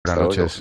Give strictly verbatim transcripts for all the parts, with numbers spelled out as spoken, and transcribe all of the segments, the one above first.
Buenas noches.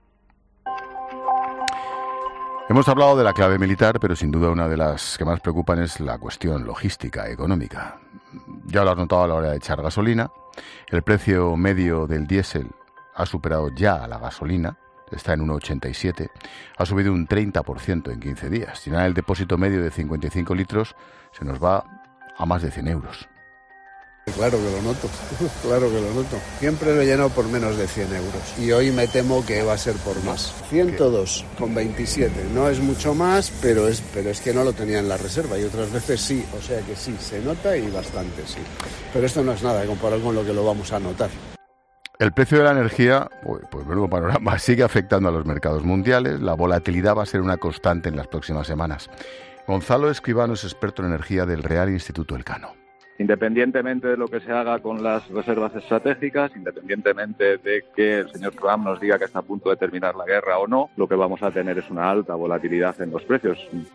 Hemos hablado de la clave militar, pero sin duda una de las que más preocupan es la cuestión logística, económica. Ya lo has notado a la hora de echar gasolina. El precio medio del diésel ha superado ya a la gasolina, está en uno ochenta y siete. Ha subido un treinta por ciento en quince días. Llenar el depósito medio de cincuenta y cinco litros se nos va a más de cien euros. Claro que lo noto, claro que lo noto. Siempre lo lleno por menos de cien euros y hoy me temo que va a ser por más. ciento dos con veintisiete, no es mucho más, pero es, pero es que no lo tenía en la reserva y otras veces sí, o sea que sí, se nota y bastante, sí. Pero esto no es nada comparado con lo que lo vamos a notar. El precio de la energía, pues, pues menudo panorama, sigue afectando a los mercados mundiales. La volatilidad va a ser una constante en las próximas semanas. Gonzalo Escribano es experto en energía del Real Instituto Elcano. Independientemente de lo que se haga con las reservas estratégicas, independientemente de que el señor Trump nos diga que está a punto de terminar la guerra o no, lo que vamos a tener es una alta volatilidad en los precios.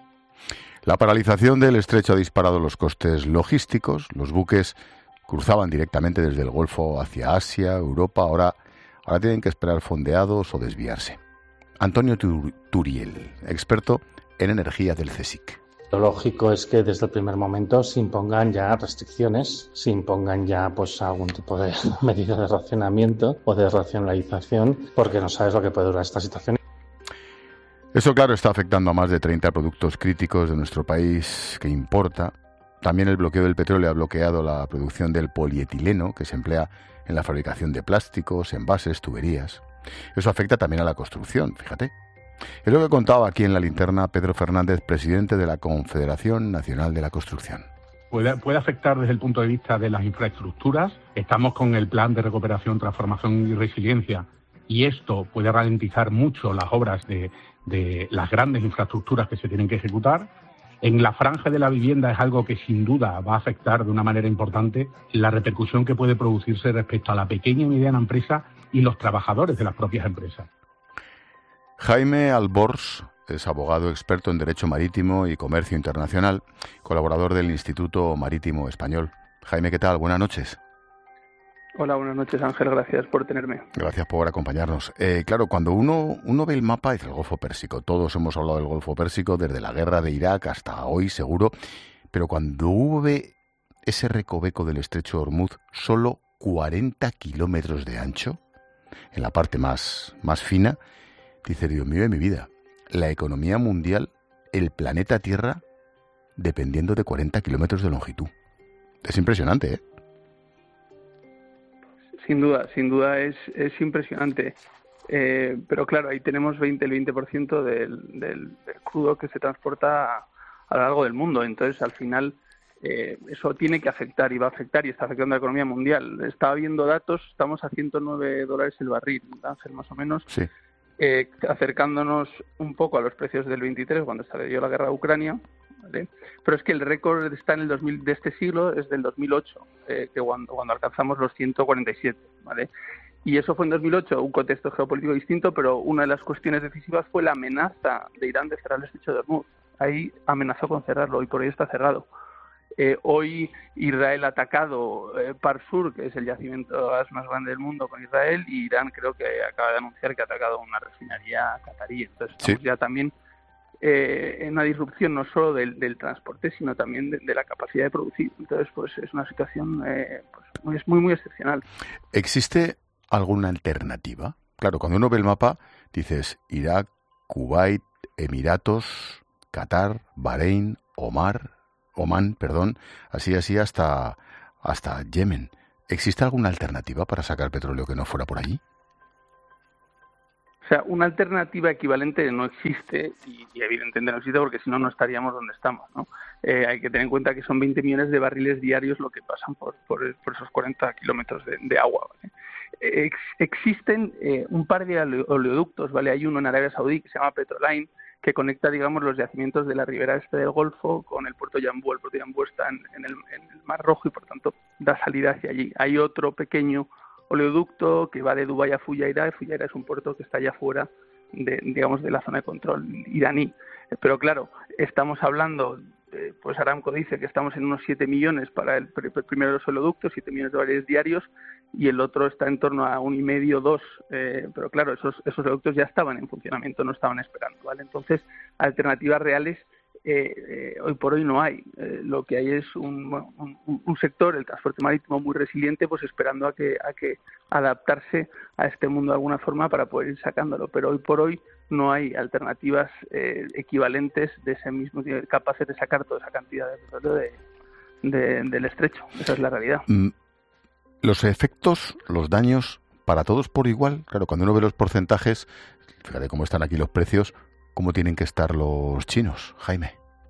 La paralización del estrecho ha disparado los costes logísticos. Los buques cruzaban directamente desde el Golfo hacia Asia, Europa. Ahora, ahora tienen que esperar fondeados o desviarse. Antonio Turiel, experto en energía del CSIC. Lo lógico es que desde el primer momento se impongan ya restricciones, se impongan ya pues algún tipo de medida de racionamiento o de racionalización, porque no sabes lo que puede durar esta situación. Eso, claro, está afectando a más de treinta productos críticos de nuestro país que importa. También el bloqueo del petróleo ha bloqueado la producción del polietileno, que se emplea en la fabricación de plásticos, envases, tuberías. Eso afecta también a la construcción, fíjate. Es lo que contaba aquí en la linterna Pedro Fernández, presidente de la Confederación Nacional de la Construcción. Puede, puede afectar desde el punto de vista de las infraestructuras. Estamos con el plan de recuperación, transformación y resiliencia, y esto puede ralentizar mucho las obras de, de las grandes infraestructuras que se tienen que ejecutar. En la franja de la vivienda es algo que sin duda va a afectar de una manera importante la repercusión que puede producirse respecto a la pequeña y mediana empresa y los trabajadores de las propias empresas. Jaime Albors es abogado experto en Derecho Marítimo y Comercio Internacional, colaborador del Instituto Marítimo Español. Jaime, ¿qué tal? Buenas noches. Hola, buenas noches, Ángel. Gracias por tenerme. Gracias por acompañarnos. Eh, claro, cuando uno, uno ve el mapa, dice el Golfo Pérsico. Todos hemos hablado del Golfo Pérsico desde la guerra de Irak hasta hoy, seguro. Pero cuando uno ve ese recoveco del estrecho de Ormuz, solo cuarenta kilómetros de ancho, en la parte más, más fina, dice, Dios mío de mi vida, la economía mundial, el planeta Tierra, dependiendo de cuarenta kilómetros de longitud. Es impresionante, ¿eh? Sin duda, sin duda es, es impresionante. Eh, pero claro, ahí tenemos veinte, el veinte por ciento del, del, del crudo que se transporta a, a lo largo del mundo. Entonces, al final, eh, eso tiene que afectar y va a afectar y está afectando a la economía mundial. Estaba viendo datos, estamos a ciento nueve dólares el barril, Ángel, más o menos. Sí. Eh, acercándonos un poco a los precios del veintitrés, cuando estalló la guerra de Ucrania, ¿vale? Pero es que el récord está en el dos mil de este siglo, es del dos mil ocho, eh, que cuando, cuando alcanzamos los ciento cuarenta y siete, ¿vale? Y eso fue en dos mil ocho, un contexto geopolítico distinto, pero una de las cuestiones decisivas fue la amenaza de Irán de cerrar el estrecho de Ormuz. Ahí amenazó con cerrarlo y por ahí está cerrado. Eh, hoy Israel ha atacado eh, Parsur, que es el yacimiento de gas más grande del mundo con Israel, y Irán creo que acaba de anunciar que ha atacado una refinería catarí. Entonces estamos sí. ya también eh, en una disrupción no solo del, del transporte, sino también de, de la capacidad de producir. Entonces pues es una situación eh, pues, muy, muy, muy excepcional. ¿Existe alguna alternativa? Claro, cuando uno ve el mapa, dices Irak, Kuwait, Emiratos, Qatar, Bahrein, Omar... Omán, perdón, así así hasta, hasta Yemen. ¿Existe alguna alternativa para sacar petróleo que no fuera por allí? O sea, una alternativa equivalente no existe y, y evidentemente no existe porque si no, no estaríamos donde estamos, ¿no? Eh, hay que tener en cuenta que son veinte millones de barriles diarios lo que pasan por, por, por esos cuarenta kilómetros de, de agua, ¿vale? Eh, ex, existen eh, un par de oleoductos, ¿vale? Hay uno en Arabia Saudí que se llama Petroline, que conecta, digamos, los yacimientos de la ribera este del Golfo con el puerto Yambú. El puerto Yambú está en, en, el, en el Mar Rojo y, por tanto, da salida hacia allí. Hay otro pequeño oleoducto que va de Dubái a Fujairah. Fujairah es un puerto que está allá fuera de, digamos, de la zona de control iraní. Pero, claro, estamos hablando, eh, pues Aramco dice que estamos en unos siete millones para el, el primero de los oleoductos, siete millones de barriles diarios, y el otro está en torno a un y medio, dos, eh, pero claro, esos esos oleoductos ya estaban en funcionamiento, no estaban esperando, ¿vale? Entonces, alternativas reales eh, eh, hoy por hoy no hay. Eh, lo que hay es un, un, un sector, el transporte marítimo, muy resiliente, pues esperando a que a que adaptarse a este mundo de alguna forma para poder ir sacándolo, pero hoy por hoy no hay alternativas eh, equivalentes de ese mismo nivel, capaces de sacar toda esa cantidad de petróleo de, de, del estrecho. Esa es la realidad. Mm. Los efectos, los daños, para todos por igual. Claro, cuando uno ve los porcentajes, fíjate cómo están aquí los precios, ¿cómo tienen que estar los chinos, Jaime?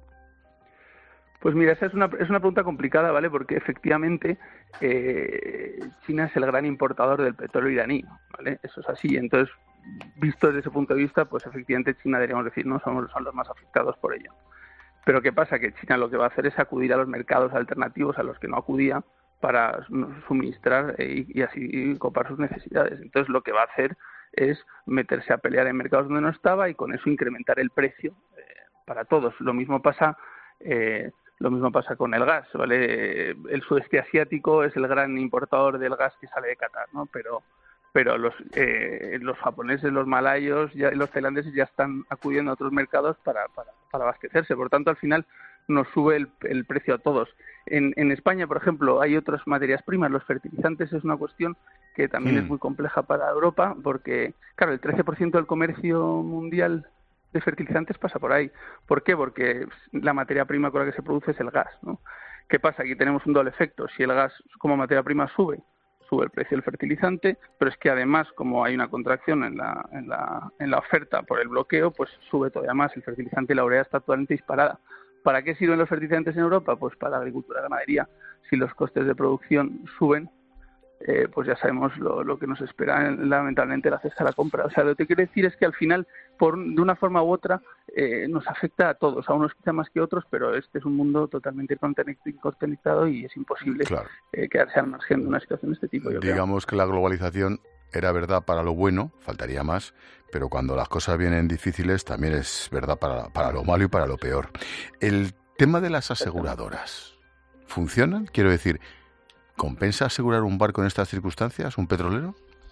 Pues mira, esa es una, es una pregunta complicada, ¿vale? Porque efectivamente eh, China es el gran importador del petróleo iraní, ¿vale? Eso es así. Entonces, visto desde ese punto de vista, pues efectivamente China, deberíamos decir, no somos son los más afectados por ello. Pero ¿qué pasa? Que China lo que va a hacer es acudir a los mercados alternativos a los que no acudía para suministrar y, y así copar sus necesidades. Entonces lo que va a hacer es meterse a pelear en mercados donde no estaba y con eso incrementar el precio eh, para todos. Lo mismo pasa eh, lo mismo pasa con el gas, ¿vale? El sudeste asiático es el gran importador del gas que sale de Qatar, ¿no? Pero pero los eh, los japoneses, los malayos y los tailandeses ya están acudiendo a otros mercados para, para, para abastecerse. Por tanto, al final nos sube el, el precio a todos. En, en España, por ejemplo, hay otras materias primas. Los fertilizantes es una cuestión que también mm. es muy compleja para Europa porque, claro, el trece por ciento del comercio mundial de fertilizantes pasa por ahí. ¿Por qué? Porque la materia prima con la que se produce es el gas, ¿no? ¿Qué pasa? Aquí tenemos un doble efecto. Si el gas como materia prima sube, sube el precio del fertilizante, pero es que además, como hay una contracción en la, en la, en la oferta por el bloqueo, pues sube todavía más. El fertilizante y la urea está totalmente disparada. ¿Para qué sirven los fertilizantes en Europa? Pues para la agricultura y la ganadería. Si los costes de producción suben, eh, pues ya sabemos lo, lo que nos espera lamentablemente la cesta de la compra. O sea, lo que quiero decir es que al final, por de una forma u otra, eh, nos afecta a todos, a unos quizá más que otros, pero este es un mundo totalmente conectado y es imposible claro. eh, quedarse al margen de una situación de este tipo. Yo Digamos creo. que la globalización era verdad para lo bueno, faltaría más, pero cuando las cosas vienen difíciles también es verdad para, para lo malo y para lo peor. El tema de las aseguradoras, ¿funcionan? Quiero decir, ¿compensa asegurar un barco en estas circunstancias, un petrolero?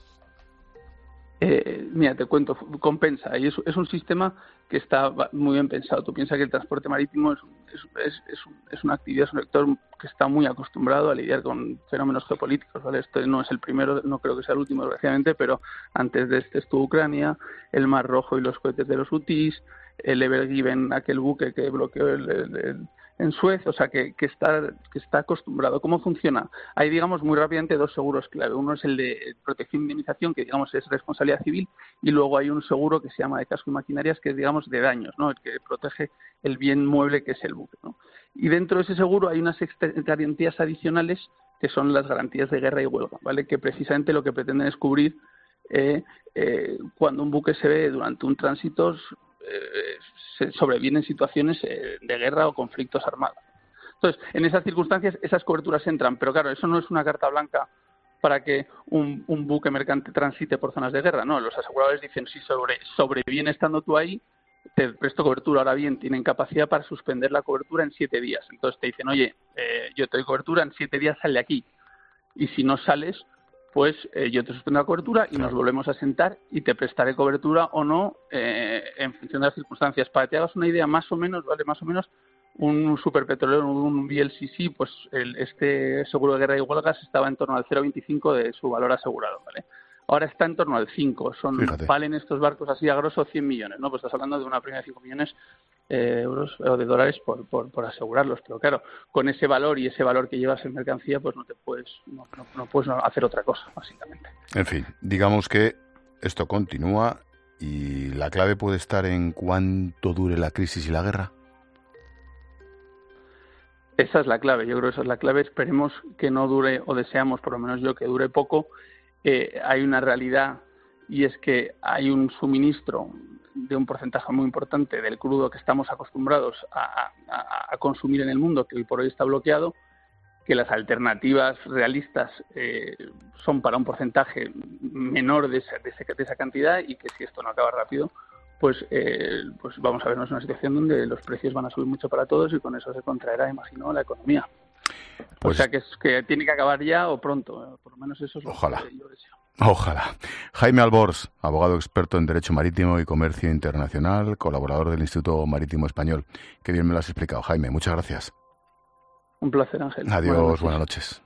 Eh, mira, te cuento, compensa. Y es, es un sistema que está muy bien pensado. Tú piensas que el transporte marítimo es, es, es, un, es una actividad, es un sector que está muy acostumbrado a lidiar con fenómenos geopolíticos, ¿vale? Este no es el primero, no creo que sea el último, desgraciadamente, pero antes de este estuvo Ucrania, el Mar Rojo y los cohetes de los hutíes, el Ever Given, aquel buque que bloqueó el, el, el en Suez, o sea, que, que, está, que está acostumbrado. ¿Cómo funciona? Hay, digamos, muy rápidamente dos seguros clave. Uno es el de protección e indemnización, que, digamos, es responsabilidad civil, y luego hay un seguro que se llama de casco y maquinarias, que es, digamos, de daños, ¿no? El que protege el bien mueble que es el buque, ¿no? Y dentro de ese seguro hay unas garantías adicionales que son las garantías de guerra y huelga, ¿vale? Que precisamente lo que pretenden es cubrir eh, eh, cuando un buque se ve durante un tránsito eh, se sobrevienen situaciones eh, de guerra o conflictos armados. Entonces, en esas circunstancias, esas coberturas entran, pero claro, eso no es una carta blanca para que un, un buque mercante transite por zonas de guerra, no, los aseguradores dicen, si sobre, sobreviene estando tú ahí, te presto cobertura. Ahora bien, tienen capacidad para suspender la cobertura en siete días. Entonces te dicen, oye, eh, yo te doy cobertura, en siete días sal de aquí. Y si no sales, pues eh, yo te suspendo la cobertura y nos volvemos a sentar y te prestaré cobertura o no eh, en función de las circunstancias. Para que te hagas una idea, más o menos, vale, más o menos, un superpetrolero, un V L C C, pues el, este seguro de guerra y huelgas estaba en torno al cero coma veinticinco de su valor asegurado, ¿vale? Ahora está en torno al cinco. Son, valen estos barcos así a grosso cien millones, ¿no? Pues estás hablando de una prima de cinco millones de euros o de dólares por, por, por asegurarlos. Pero claro, con ese valor y ese valor que llevas en mercancía, pues no te puedes, no, no, no puedes hacer otra cosa, básicamente. En fin, digamos que esto continúa y la clave puede estar en cuánto dure la crisis y la guerra. Esa es la clave, yo creo que esa es la clave. Esperemos que no dure, o deseamos, por lo menos yo, que dure poco. Eh, hay una realidad y es que hay un suministro de un porcentaje muy importante del crudo que estamos acostumbrados a, a, a consumir en el mundo, que hoy por hoy está bloqueado, que las alternativas realistas eh, son para un porcentaje menor de esa, de, esa, de esa cantidad y que si esto no acaba rápido, pues, eh, pues vamos a vernos en una situación donde los precios van a subir mucho para todos y con eso se contraerá, imagino, la economía. Pues, o sea que, es, que tiene que acabar ya o pronto, por lo menos eso es lo ojalá. que yo deseo. Ojalá. Jaime Albors, abogado experto en Derecho Marítimo y Comercio Internacional, colaborador del Instituto Marítimo Español. Qué bien me lo has explicado, Jaime. Muchas gracias. Un placer, Ángel. Adiós, buenas noches.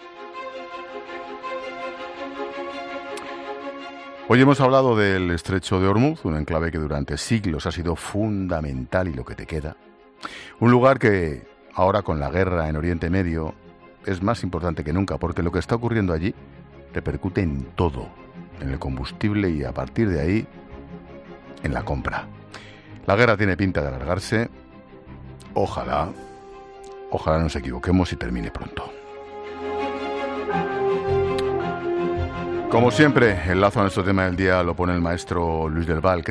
Hoy hemos hablado del Estrecho de Ormuz, un enclave que durante siglos ha sido fundamental y lo que te queda. Un lugar que ahora con la guerra en Oriente Medio es más importante que nunca, porque lo que está ocurriendo allí repercute en todo, en el combustible y a partir de ahí en la compra. La guerra tiene pinta de alargarse. Ojalá, ojalá nos equivoquemos y termine pronto. Como siempre, el lazo a nuestro tema del día lo pone el maestro Luis del Val.